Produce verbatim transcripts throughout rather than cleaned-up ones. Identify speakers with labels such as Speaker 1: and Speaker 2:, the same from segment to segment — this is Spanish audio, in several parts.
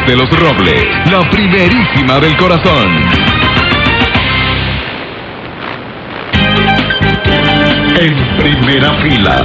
Speaker 1: de los Robles, la primerísima del corazón. En primera fila.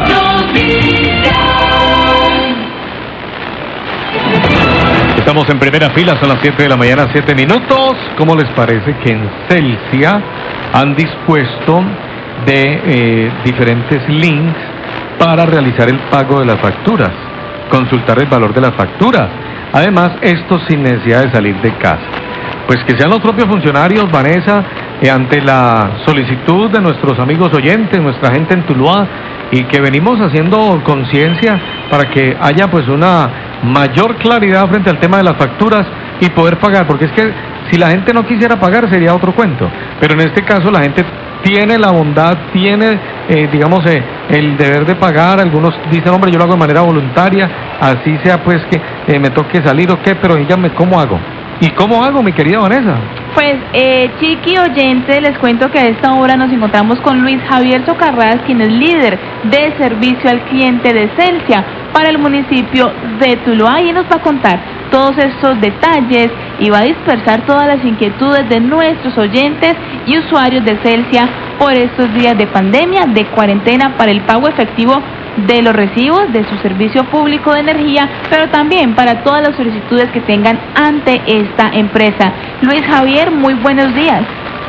Speaker 2: Estamos en primera fila, son las siete de la mañana, siete minutos. ¿Cómo les parece que en Celsia han dispuesto de eh, diferentes links para realizar el pago de las facturas, consultar el valor de las facturas? Además, esto sin necesidad de salir de casa. Pues que sean los propios funcionarios, Vanessa, eh, ante la solicitud de nuestros amigos oyentes, nuestra gente en Tuluá, y que venimos haciendo conciencia para que haya pues una mayor claridad frente al tema de las facturas y poder pagar, porque es que si la gente no quisiera pagar sería otro cuento, pero en este caso la gente tiene la bondad, tiene eh, digamos eh, el deber de pagar. Algunos dicen, hombre, yo lo hago de manera voluntaria, así sea pues que eh, me toque salir o qué, pero díganme cómo hago. ¿Y cómo hago, mi querida Vanessa?
Speaker 3: Pues, eh, chiqui oyente, les cuento que a esta hora nos encontramos con Luis Javier Socarrás, quien es líder de servicio al cliente de Celsia para el municipio de Tuluá, y nos va a contar todos estos detalles y va a dispersar todas las inquietudes de nuestros oyentes y usuarios de Celsia por estos días de pandemia, de cuarentena, para el pago efectivo de los recibos de su servicio público de energía, pero también para todas las solicitudes que tengan ante esta empresa. Luis Javier, muy buenos días.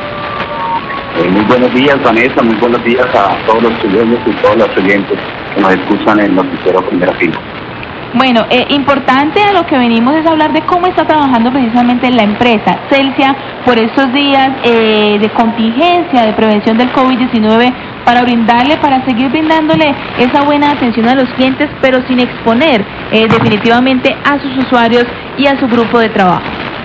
Speaker 4: Eh, muy buenos días, Vanessa, muy buenos días a todos los chilenos y todos los oyentes que nos escuchan en el noticiero Primera Fila.
Speaker 3: Bueno, eh, importante a lo que venimos es hablar de cómo está trabajando precisamente la empresa Celsia por estos días eh, de contingencia, de prevención del COVID diecinueve, para brindarle, para seguir brindándole esa buena atención a los clientes, pero sin exponer eh, definitivamente a sus usuarios y a su grupo de trabajo.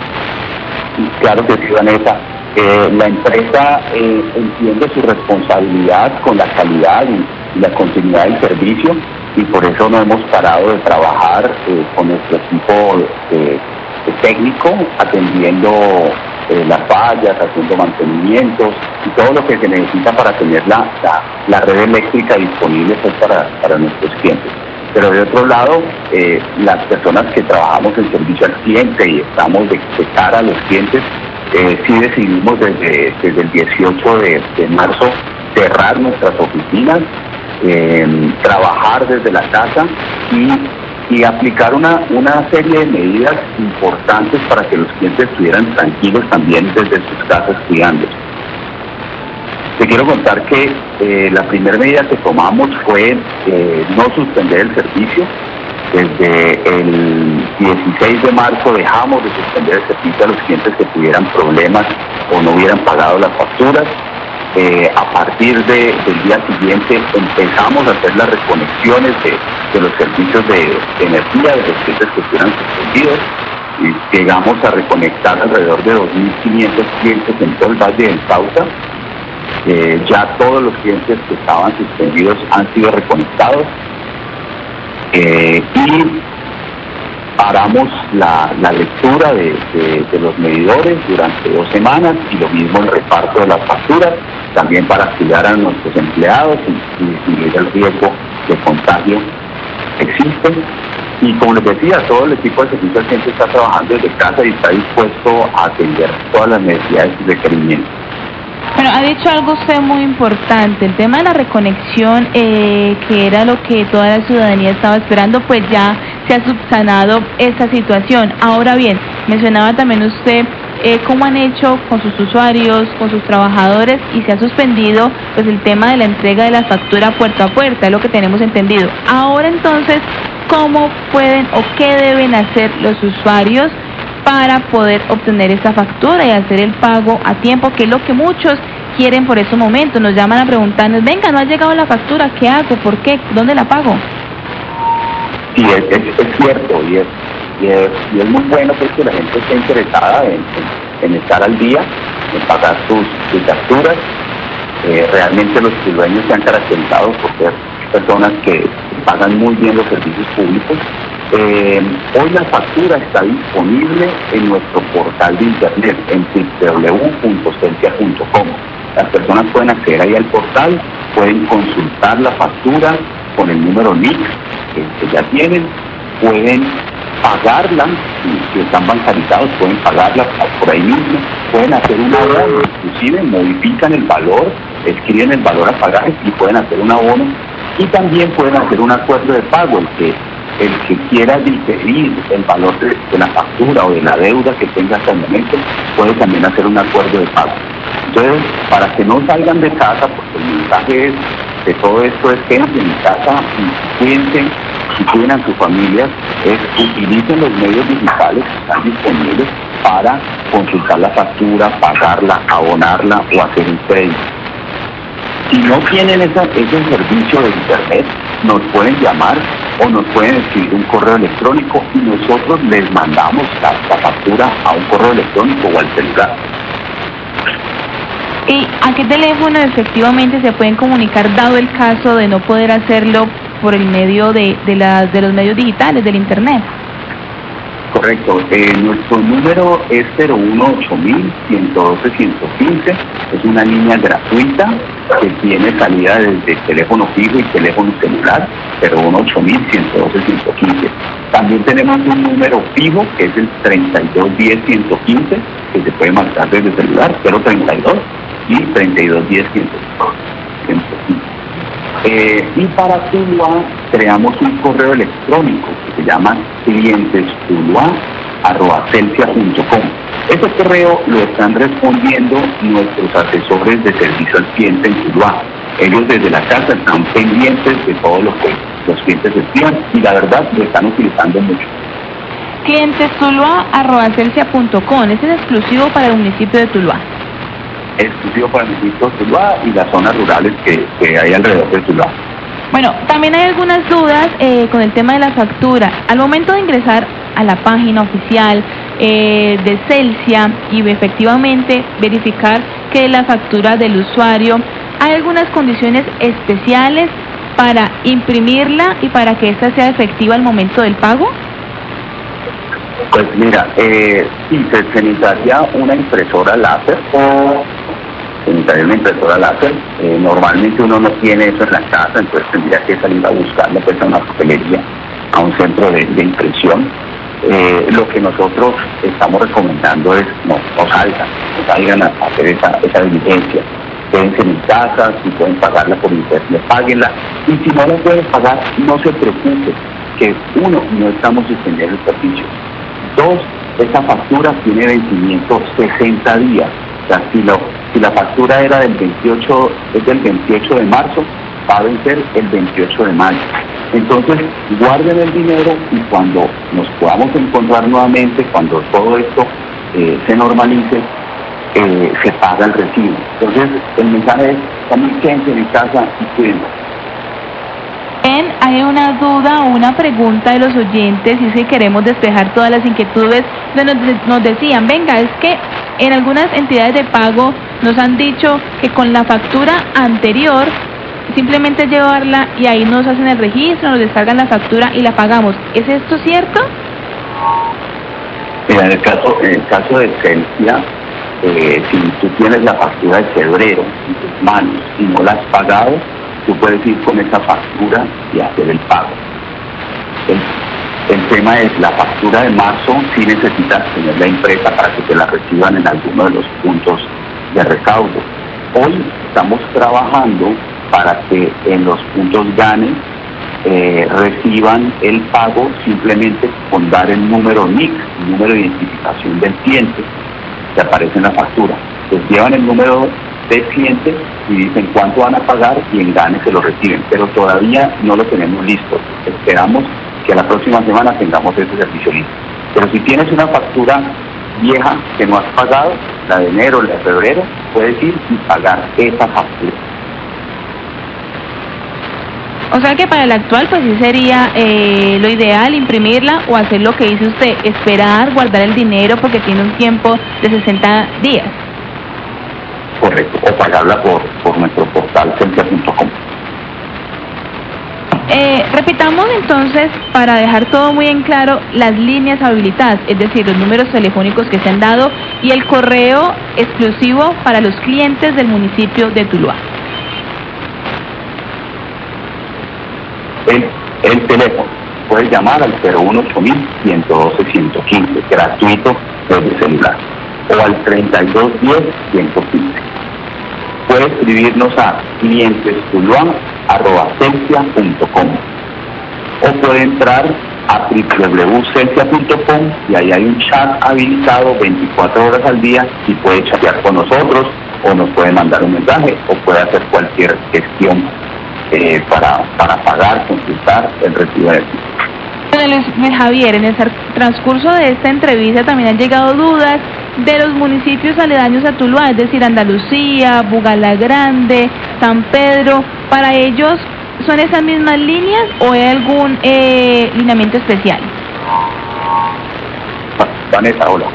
Speaker 4: Claro que sí, Vanessa. Eh, la empresa eh, entiende su responsabilidad con la calidad y la continuidad del servicio, y por eso no hemos parado de trabajar eh, con nuestro equipo de, de técnico, atendiendo eh, las fallas, haciendo mantenimientos y todo lo que se necesita para tener la, la, la red eléctrica disponible pues, para, para nuestros clientes. Pero de otro lado, eh, las personas que trabajamos en servicio al cliente y estamos de, de cara a los clientes, eh, sí decidimos desde, desde el dieciocho de marzo cerrar nuestras oficinas, Eh, trabajar desde la casa y, y aplicar una, una serie de medidas importantes para que los clientes estuvieran tranquilos también desde sus casas cuidándose. Te quiero contar que eh, la primera medida que tomamos fue eh, no suspender el servicio. Desde el dieciséis de marzo dejamos de suspender el servicio a los clientes que tuvieran problemas o no hubieran pagado las facturas. Eh, a partir de, del día siguiente empezamos a hacer las reconexiones de, de los servicios de, de energía de los clientes que estuvieran suspendidos, y llegamos a reconectar alrededor de dos mil quinientos clientes en todo el Valle del Cauca. Eh, ya todos los clientes que estaban suspendidos han sido reconectados, eh, y paramos la, la lectura de, de, de los medidores durante dos semanas, y lo mismo el reparto de las facturas, también para cuidar a nuestros empleados y, y disminuir el riesgo de contagio que existe. Y como les decía, todo el equipo de servicio al cliente está trabajando desde casa y está dispuesto a atender todas las necesidades y requerimientos.
Speaker 3: Bueno, ha dicho algo usted muy importante, el tema de la reconexión, eh, que era lo que toda la ciudadanía estaba esperando, pues ya se ha subsanado esta situación. Ahora bien, mencionaba también usted eh, cómo han hecho con sus usuarios, con sus trabajadores, y se ha suspendido pues el tema de la entrega de la factura puerta a puerta, es lo que tenemos entendido. Ahora entonces, ¿cómo pueden o qué deben hacer los usuarios para poder obtener esta factura y hacer el pago a tiempo, que es lo que muchos quieren por estos momentos? Nos llaman a preguntarnos, venga, no ha llegado la factura, ¿qué hago? ¿Por qué? ¿Dónde la pago?
Speaker 4: Sí, es, es, es cierto, y es, y, es, y es muy bueno pues, que la gente esté interesada en, en, en estar al día, en pagar sus, sus facturas. Eh, realmente los tulueños se han caracterizado por ser personas que pagan muy bien los servicios públicos. Eh, hoy la factura está disponible en nuestro portal de internet en doble u doble u doble u punto celsia punto com. Las personas pueden acceder ahí al portal, pueden consultar la factura con el número N I C que, que ya tienen, pueden pagarla, si, si están bancarizados pueden pagarla por ahí mismo, pueden hacer un abono, inclusive modifican el valor, escriben el valor a pagar y pueden hacer un abono, y también pueden hacer un acuerdo de pago, el que, el que quiera diferir el valor de, de la factura o de la deuda que tenga hasta el momento, puede también hacer un acuerdo de pago. Entonces, para que no salgan de casa, porque el mensaje es, de todo esto es que en casa, cuídense, y cuiden a sus familias, es utilicen los medios digitales que están disponibles para consultar la factura, pagarla, abonarla o hacer un crédito. Si no tienen esa, ese servicio de internet, nos pueden llamar o nos pueden escribir un correo electrónico y nosotros les mandamos la, la factura a un correo electrónico o al celular.
Speaker 3: ¿Y a qué teléfono efectivamente se pueden comunicar dado el caso de no poder hacerlo por el medio de, de, la, de los medios digitales, del internet?
Speaker 4: Correcto, eh, nuestro número es cero uno ocho mil, ciento doce, ciento quince, es una línea gratuita que tiene salida desde teléfono fijo y teléfono celular, cero uno ocho mil, ciento doce, ciento quince. También tenemos un número fijo que es el treinta y dos diez, ciento quince, que se puede marcar desde celular, cero treinta y dos y treinta y dos diez, ciento quince. Eh, y para Tuluá creamos un correo electrónico que se llama clientestuluá arroba celsia punto com. Ese correo lo están respondiendo nuestros asesores de servicio al cliente en Tuluá. Ellos desde la casa están pendientes de todo lo que los clientes escriban y la verdad lo están utilizando mucho.
Speaker 3: clientestuluá arroba celsia punto com, ese es exclusivo para el municipio de Tuluá.
Speaker 4: Exclusivo para el municipio de Tuluá y las zonas rurales que, que hay alrededor de Tuluá.
Speaker 3: Bueno, también hay algunas dudas eh, con el tema de la factura. Al momento de ingresar a la página oficial eh, de Celsia y efectivamente verificar que la factura del usuario, ¿hay algunas condiciones especiales para imprimirla y para que ésta sea efectiva al momento del pago?
Speaker 4: Pues mira, eh, sí, se, se necesitaría una impresora láser, se necesitaría una impresora láser, eh, normalmente uno no tiene eso en la casa, entonces tendría que salir a buscarla pues a una papelería, a un centro de, de impresión. Eh, lo que nosotros estamos recomendando es no, no salgan, no salgan a hacer esa, esa diligencia. Quédense en casa, si pueden pagarla por internet, páguenla, y si no la pueden pagar, no se preocupen, que uno, no estamos suspendiendo el servicio. Dos, esta factura tiene vencimiento sesenta días. O sea, si, lo, si la factura era del veintiocho, es del veintiocho de marzo, va a vencer el veintiocho de mayo. Entonces, guarden el dinero y cuando nos podamos encontrar nuevamente, cuando todo esto eh, se normalice, eh, se paga el recibo. Entonces, el mensaje es, también quédense en casa y cuídense.
Speaker 3: Bien, hay una duda o una pregunta de los oyentes y es que queremos despejar todas las inquietudes. Nos, nos decían, venga, es que en algunas entidades de pago nos han dicho que con la factura anterior simplemente llevarla y ahí nos hacen el registro, nos descargan la factura y la pagamos. ¿Es esto cierto?
Speaker 4: Mira, en el caso, en el caso de Celsia, eh, si tú tienes la factura de febrero en tus manos y no la has pagado, tú puedes ir con esa factura y hacer el pago. El, el tema es, la factura de marzo sí necesitas tenerla impresa para que te la reciban en alguno de los puntos de recaudo. Hoy estamos trabajando para que en los puntos GANE eh, reciban el pago simplemente con dar el número N I C, el número de identificación del cliente, que aparece en la factura. Entonces llevan el número del cliente y dicen cuánto van a pagar y en GANE se lo reciben, pero todavía no lo tenemos listo. Esperamos que la próxima semana tengamos ese servicio listo. Pero si tienes una factura vieja que no has pagado, la de enero, la de febrero, puedes ir y pagar esa factura.
Speaker 3: O sea que para el actual pues sí sería eh, lo ideal imprimirla o hacer lo que dice usted, esperar, guardar el dinero porque tiene un tiempo de sesenta días.
Speaker 4: Correcto, o pagarla por, por nuestro portal celsia punto com.
Speaker 3: Eh, repitamos entonces, para dejar todo muy en claro, las líneas habilitadas, es decir, los números telefónicos que se han dado y el correo exclusivo para los clientes del municipio de Tuluá.
Speaker 4: El, el teléfono puedes llamar al cero uno ocho mil, ciento doce, ciento quince, gratuito desde celular, o al treinta y dos diez, ciento quince. Puede escribirnos a clientestuluá arroba celsia punto com o puede entrar a w w w punto celsia punto com y ahí hay un chat habilitado veinticuatro horas al día y puede chatear con nosotros o nos puede mandar un mensaje o puede hacer cualquier gestión eh, para, para pagar, consultar el recibo de aquí.
Speaker 3: Bueno, Luis Javier, en el transcurso de esta entrevista también han llegado dudas de los municipios aledaños a Tuluá, es decir, Andalucía, Bugalagrande, San Pedro. ¿Para ellos son esas mismas líneas o hay algún eh, lineamiento especial?
Speaker 4: Vanessa, hola.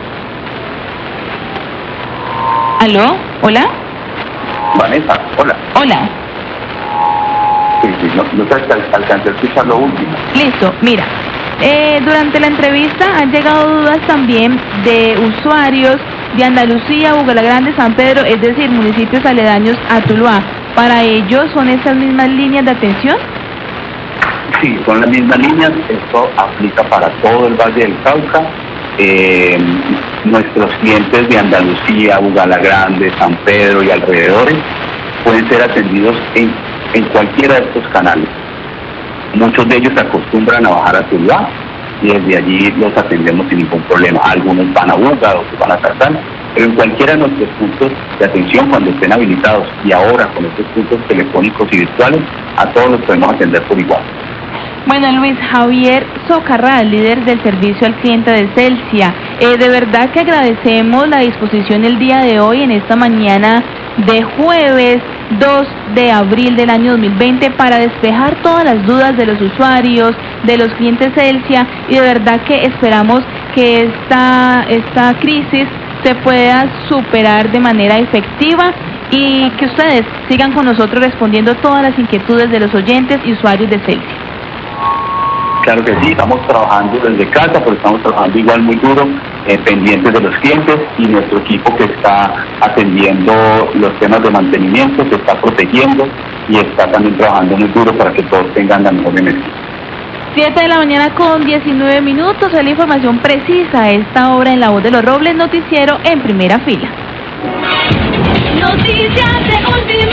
Speaker 3: ¿Aló? ¿Hola?
Speaker 4: Vanessa, hola.
Speaker 3: Hola.
Speaker 4: Sí, sí, no, no te alcancé a escuchar lo último.
Speaker 3: Listo, mira. Eh, durante la entrevista han llegado dudas también de usuarios de Andalucía, Bugalagrande, San Pedro, es decir, municipios aledaños a Tuluá. ¿Para ellos son esas mismas líneas de atención?
Speaker 4: Sí, son las mismas líneas. Esto aplica para todo el Valle del Cauca. Eh, nuestros clientes de Andalucía, Bugalagrande, San Pedro y alrededores pueden ser atendidos en, en cualquiera de estos canales. Muchos de ellos se acostumbran a bajar a Tuluá y desde allí los atendemos sin ningún problema. Algunos van a Buga, otros van a Tarzán, pero en cualquiera de nuestros puntos de atención cuando estén habilitados y ahora con estos puntos telefónicos y virtuales, a todos los podemos atender por igual.
Speaker 3: Bueno, Luis Javier Socarrás, líder del servicio al cliente de Celsia, eh, de verdad que agradecemos la disposición el día de hoy, en esta mañana de jueves dos de abril del año dos mil veinte, para despejar todas las dudas de los usuarios, de los clientes Celsia, y de verdad que esperamos que esta, esta crisis se pueda superar de manera efectiva y que ustedes sigan con nosotros respondiendo todas las inquietudes de los oyentes y usuarios de Celsia.
Speaker 4: Claro que sí, estamos trabajando desde casa, pero estamos trabajando igual muy duro, eh, pendientes de los clientes, y nuestro equipo que está atendiendo los temas de mantenimiento se está protegiendo y está también trabajando muy duro para que todos tengan la mejor energía.
Speaker 3: siete de la mañana con diecinueve minutos, es la información precisa a esta hora en La Voz de los Robles, noticiero en primera fila.
Speaker 5: Noticias de último